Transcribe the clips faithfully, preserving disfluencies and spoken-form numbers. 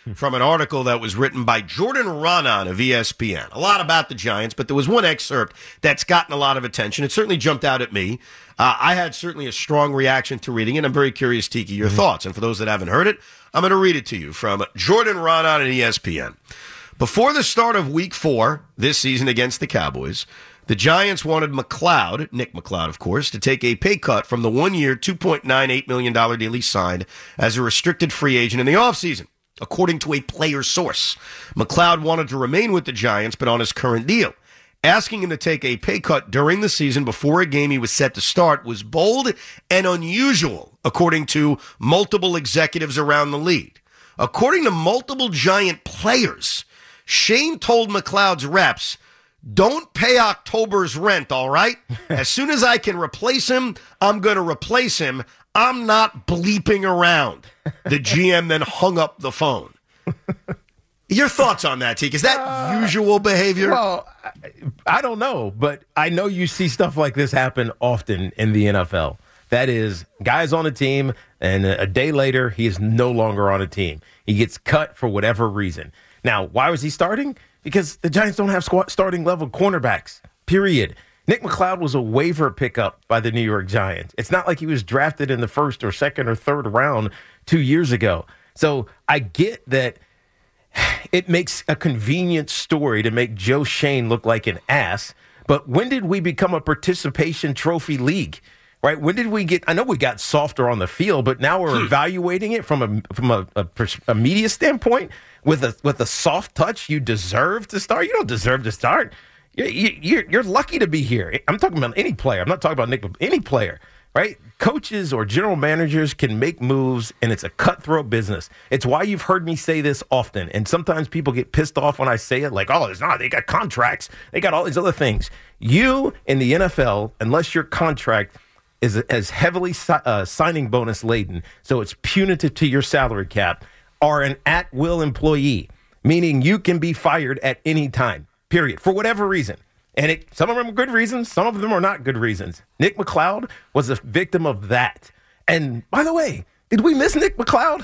from an article that was written by Jordan Raanan of E S P N. A lot about the Giants, but there was one excerpt that's gotten a lot of attention. It certainly jumped out at me. Uh, I had certainly a strong reaction to reading it. I'm very curious, Tiki, your mm-hmm. thoughts. And for those that haven't heard it, I'm going to read it to you from Jordan Raanan at E S P N. Before the start of week four this season against the Cowboys, the Giants wanted McLeod, Nick McLeod, of course, to take a pay cut from the one-year, two point nine eight million dollars deal he signed as a restricted free agent in the offseason, according to a player source. McLeod wanted to remain with the Giants, but on his current deal. Asking him to take a pay cut during the season before a game he was set to start was bold and unusual, according to multiple executives around the league. According to multiple Giant players, Shane told McLeod's reps, "Don't pay October's rent, all right? As soon as I can replace him, I'm going to replace him. I'm not bleeping around." The G M then hung up the phone. Your thoughts on that, Teak? Is that uh, usual behavior? Well, I, I don't know, but I know you see stuff like this happen often in the N F L. That is, guys on a team, and a day later, he is no longer on a team. He gets cut for whatever reason. Now, why was he starting? Because the Giants don't have squad starting level cornerbacks, period. Nick McLeod was a waiver pickup by the New York Giants. It's not like he was drafted in the first or second or third round two years ago. So I get that it makes a convenient story to make Joe Shane look like an ass. But when did we become a participation trophy league? Right? When did we get? I know we got softer on the field, but now we're evaluating it from a from a, a, a media standpoint with a with a soft touch. You deserve to start. You don't deserve to start. You're, you're, you're lucky to be here. I'm talking about any player. I'm not talking about Nick. Any player, right? Coaches or general managers can make moves, and it's a cutthroat business. It's why you've heard me say this often, and sometimes people get pissed off when I say it, like, "Oh, it's not. They got contracts. They got all these other things." You in the N F L, unless your contract is as heavily uh, signing bonus laden, so it's punitive to your salary cap, are an at-will employee, meaning you can be fired at any time, period, for whatever reason. And it, some of them are good reasons, some of them are not good reasons. Nick McLeod was a victim of that. And by the way, did we miss Nick McLeod?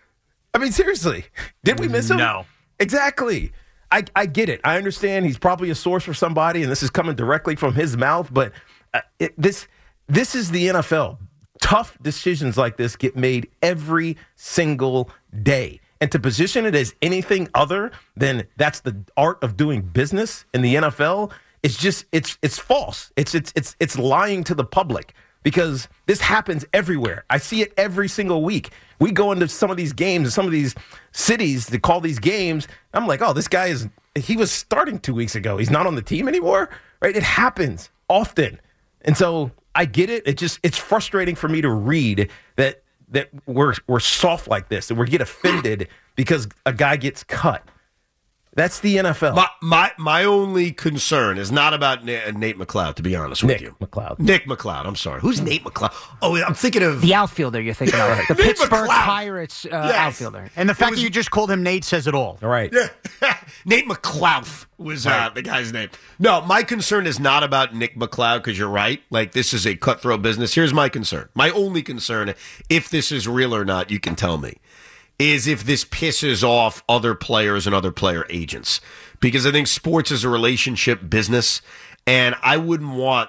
I mean, seriously, did we miss him? No. Exactly. I, I get it. I understand he's probably a source for somebody, and this is coming directly from his mouth, but uh, it, this... This is the N F L. Tough decisions like this get made every single day. And to position it as anything other than that's the art of doing business in the N F L, it's just it's it's false. It's it's it's it's lying to the public because this happens everywhere. I see it every single week. We go into some of these games and some of these cities to call these games. I'm like, oh, this guy is he was starting two weeks ago. He's not on the team anymore, right? It happens often. And so I get it. It just it's frustrating for me to read that that we're we're soft like this and we get offended because a guy gets cut. That's the N F L. My my, my only concern is not about Na- Nate McLeod, to be honest with Nick you. McLeod. Nick McLeod. I'm sorry. Who's Nate McLeod? Oh, I'm thinking of the outfielder. You're thinking of the Nate Pittsburgh McLeod. Pirates uh, Yes. outfielder. And the fact was- that you just called him Nate says it all. All right. Yeah. Nate McLeod was uh, Right. the guy's name. No, my concern is not about Nick McLeod because you're right. Like, this is a cutthroat business. Here's my concern. My only concern, if this is real or not, you can tell me, is if this pisses off other players and other player agents. Because I think sports is a relationship business, and I wouldn't want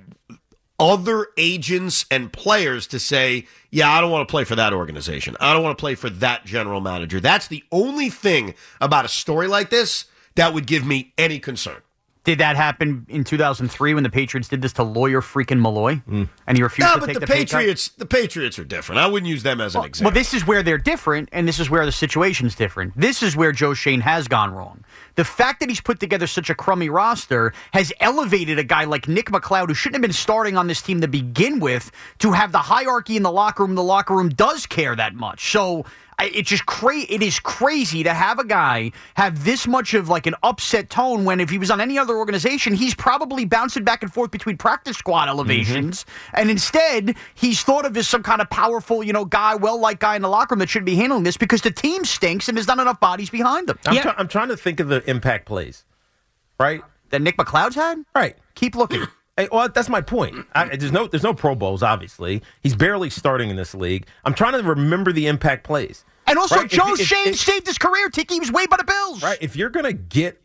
other agents and players to say, yeah, I don't want to play for that organization. I don't want to play for that general manager. That's the only thing about a story like this that would give me any concern. Did that happen in two thousand three when the Patriots did this to lawyer freaking Malloy? Mm. And he refused No, to but take the, the, pay cut? Patriots, the Patriots are different. I wouldn't use them as an Well, example. well, this is where they're different, and this is where the situation's different. This is where Joe Shane has gone wrong. The fact that he's put together such a crummy roster has elevated a guy like Nick McLeod, who shouldn't have been starting on this team to begin with, to have the hierarchy in the locker room. The locker room does care that much. So I, it's just cra- It is crazy to have a guy have this much of like an upset tone when if he was on any other organization, he's probably bouncing back and forth between practice squad elevations. Mm-hmm. And instead, he's thought of as some kind of powerful, you know, guy, well-liked guy in the locker room that should be handling this because the team stinks and there's not enough bodies behind them. I'm, Yeah. try- I'm trying to think of the impact plays, right? That Nick McLeod's had? Right. Keep looking. Hey, well, that's my point. I, there's no there's no Pro Bowls, obviously. He's barely starting in this league. I'm trying to remember the impact plays. And also, right? Joe if, if, Shane if, saved his career. Tiki was waived by the Bills. Right. If you're going to get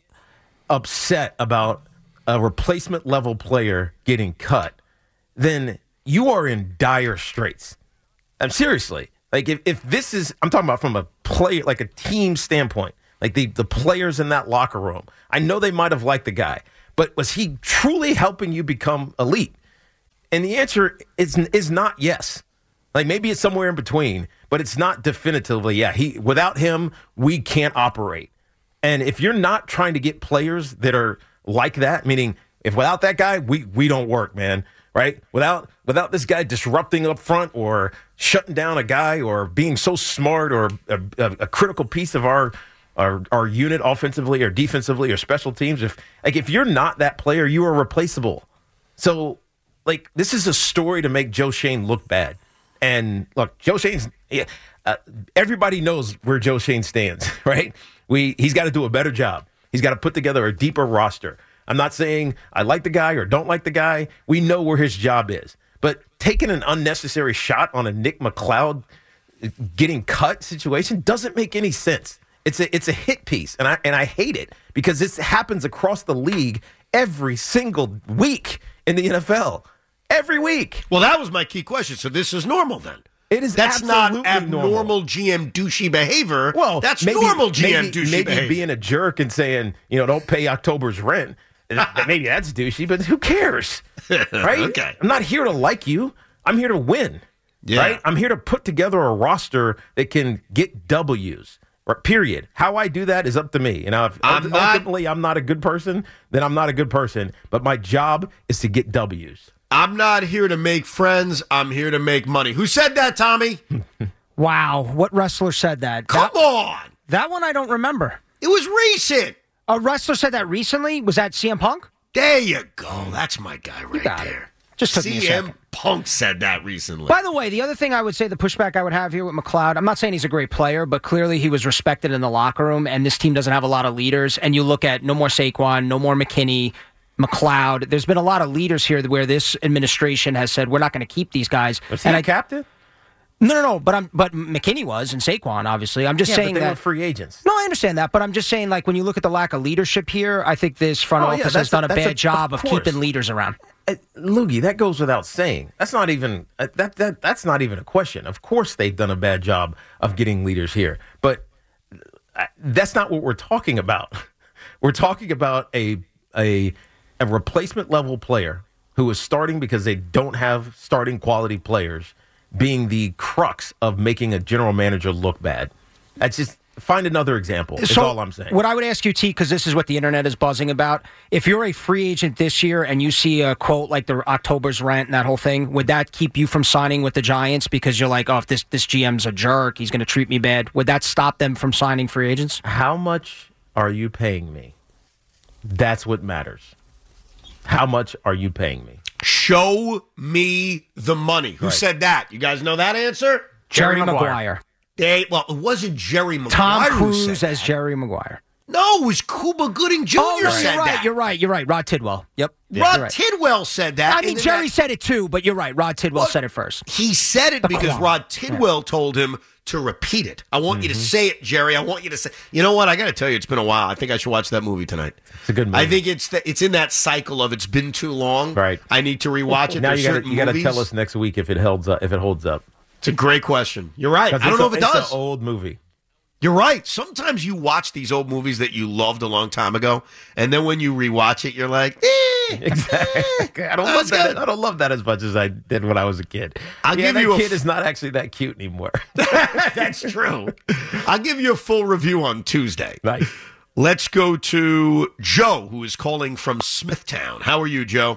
upset about a replacement level player getting cut, then you are in dire straits. I'm seriously. Like, if, if this is, I'm talking about from a player, like a team standpoint, like the, the players in that locker room. I know they might have liked the guy, but was he truly helping you become elite? And the answer is is not yes. Like, maybe it's somewhere in between, but it's not definitively, yeah. He without him, we can't operate. And if you're not trying to get players that are like that, meaning if without that guy, we we don't work, man. Right? Without without this guy disrupting up front or shutting down a guy or being so smart or a, a, a critical piece of our, our our unit offensively or defensively or special teams, if like if you're not that player, you are replaceable. So, like, this is a story to make Joe Shane look bad. And look, Joe Shane's uh, everybody knows where Joe Shane stands, right? We he's got to do a better job. He's got to put together a deeper roster. I'm not saying I like the guy or don't like the guy. We know where his job is. But taking an unnecessary shot on a Nick McCloud getting cut situation doesn't make any sense. It's a it's a hit piece, and I and I hate it because this happens across the league every single week in the N F L. Every week. Well, that was my key question. So this is normal then? It is That's not absolutely abnormal normal. G M douchey behavior. Well, that's maybe, normal G M maybe, douchey maybe behavior. being a jerk and saying, you know, don't pay October's rent. Maybe that's douchey, but who cares? Right? Okay. I'm not here to like you. I'm here to win. Yeah. Right? I'm here to put together a roster that can get W's. Period. How I do that is up to me. You know, if I'm ultimately not, I'm not a good person, then I'm not a good person. But my job is to get W's. I'm not here to make friends. I'm here to make money. Who said that, Tommy? Wow. What wrestler said that? Come that, on. That one I don't remember. It was recent. A wrestler said that recently? Was that C M Punk? There you go. That's my guy right got there. it. Just took me a C M second. Punk said that recently. By the way, the other thing I would say, the pushback I would have here with McCloud, I'm not saying he's a great player, but clearly he was respected in the locker room, and this team doesn't have a lot of leaders. And you look at no more Saquon, no more McKinney, McCloud. There's been a lot of leaders here where this administration has said, we're not going to keep these guys. Was he and a I, captain? No, no, no. But I'm, but McKinney was, and Saquon, obviously. I'm just Yeah, saying but they that were free agents. No, I understand that, but I'm just saying, like, when you look at the lack of leadership here, I think this front Oh, yeah, office that's has done a- a, that's bad a- job of of, course. keeping leaders around. Uh, Loogie, that goes without saying. That's not even uh, that that that's not even a question. Of course, they've done a bad job of getting leaders here, but uh, that's not what we're talking about. We're talking about a a a replacement level player who is starting because they don't have starting quality players, being the crux of making a general manager look bad. That's just. Find another example. That's So all I'm saying. What I would ask you, T, because this is what the internet is buzzing about, if you're a free agent this year and you see a quote like the October's rent and that whole thing, would that keep you from signing with the Giants because you're like, oh, if this, this G M's a jerk, he's going to treat me bad? Would that stop them from signing free agents? How much are you paying me? That's what matters. How much are you paying me? Show me the money. Who Right. said that? You guys know that answer? Jerry, Jerry Maguire. Maguire. They, well, it wasn't Jerry Maguire Tom who Cruise said as that. Jerry Maguire. No, it was Cuba Gooding Junior Oh, no, said you're right. that. You're right. You're right. Rod Tidwell. Yep. Yeah, Rod you're right. Tidwell said that. I mean, and then Jerry that- said it too, but you're right. Rod Tidwell Well, said it first. He said it The because qualm. Rod Tidwell told him to repeat it. I want mm-hmm. you to say it, Jerry. I want you to say. You know what? I got to tell you, it's been a while. I think I should watch that movie tonight. It's a good movie. I think it's the, it's in that cycle of it's been too long. Right. I need to rewatch it. Now There's you got certain you got to movies- tell us next week if it holds up. If it holds up. It's a great question. You're right. I don't know a, if it does. It's an old movie. You're right. Sometimes you watch these old movies that you loved a long time ago, and then when you rewatch it, you're like, eh, Exactly. I don't That's love that. good. I don't love that as much as I did when I was a kid. I'll yeah, give that you a kid f- is not actually that cute anymore. That's true. I'll give you a full review on Tuesday. Nice. Let's go to Joe, who is calling from Smithtown. How are you, Joe?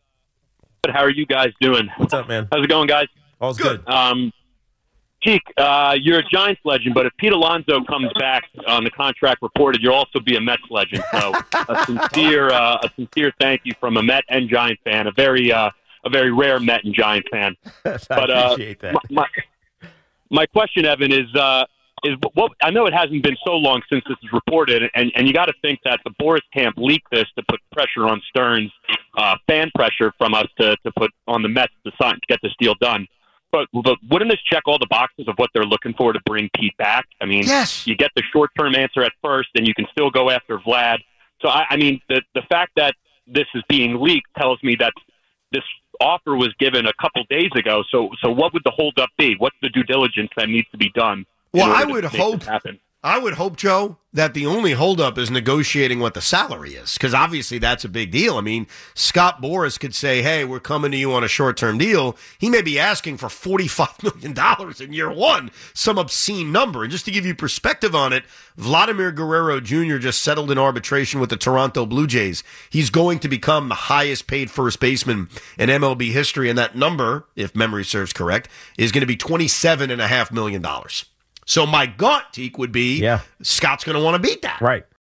How are you guys doing? What's up, man? How's it going, guys? All's good. Um, Cheek, uh, you're a Giants legend, but if Pete Alonso comes back on the contract reported, you'll also be a Mets legend. So a sincere, uh, a sincere thank you from a Met and Giant fan, a very, uh, a very rare Met and Giant fan. I But uh, appreciate that. my, my my question, Evan, is uh, is what I know it hasn't been so long since this is reported, and and you got to think that the Boris camp leaked this to put pressure on Stearns, uh, fan pressure from us to to put on the Mets to sign to get this deal done. But, but wouldn't this check all the boxes of what they're looking for to bring Pete back? I mean, yes. You get the short-term answer at first, and you can still go after Vlad. So, I, I mean, the the fact that this is being leaked tells me that this offer was given a couple days ago. So, so what would the holdup be? What's the due diligence that needs to be done? Well, I would hope. I would hope, Joe, that the only holdup is negotiating what the salary is, because obviously that's a big deal. I mean, Scott Boras could say, hey, we're coming to you on a short-term deal. He may be asking for forty-five million dollars in year one, some obscene number. And just to give you perspective on it, Vladimir Guerrero Junior just settled in arbitration with the Toronto Blue Jays. He's going to become the highest-paid first baseman in M L B history, and that number, if memory serves correct, is going to be twenty-seven point five million dollars. So my gut, Teak, would be yeah. Scott's going to want to beat that. Right.